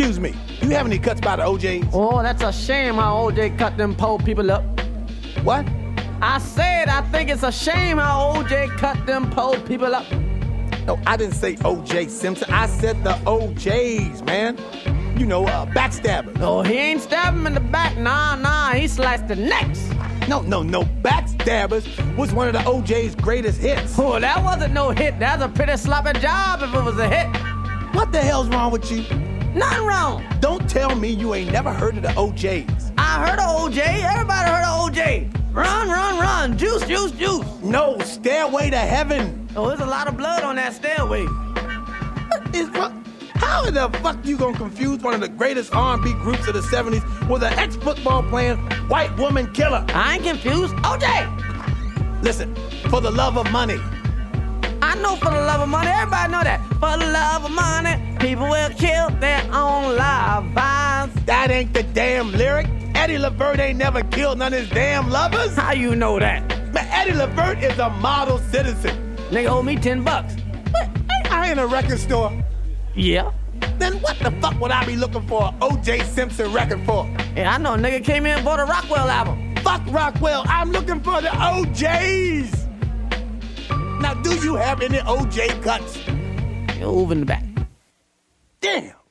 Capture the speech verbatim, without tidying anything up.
Excuse me, you have any cuts by the O Js? Oh, that's a shame how O J cut them poor people up. What? I said I think it's a shame how O J cut them poor people up. No, I didn't say O J Simpson. I said the O Js, man. You know, uh, backstabbers. Oh, he ain't stabbed him in the back. Nah, nah, he sliced the necks. No, no, no. Backstabbers was one of the O J's greatest hits. Oh, that wasn't no hit. That's a pretty sloppy job if it was a hit. What the hell's wrong with you? Nothing wrong. Don't tell me you ain't never heard of the O Js. I heard of O J. Everybody heard of O J. Run, run, run. Juice, juice, juice. No, Stairway to Heaven. Oh, there's a lot of blood on that stairway. What is wrong? How the fuck you gonna confuse one of the greatest R and B groups of the seventies with an ex-football playing white woman killer? I ain't confused. O J! Listen, for the love of money. I know for the love of money. Everybody know that. For the love of money, people will kill their own lives. That ain't the damn lyric. Eddie Levert ain't never killed none of his damn lovers. How you know that? Man, Eddie Levert is a model citizen. Nigga owe me ten bucks. But ain't I in a record store? Yeah. Then what the fuck would I be looking for an O J Simpson record for? Yeah, I know a nigga came in and bought a Rockwell album. Fuck Rockwell, I'm looking for the O Js. Now, do you have any O J cuts? You're over in the back. Damn.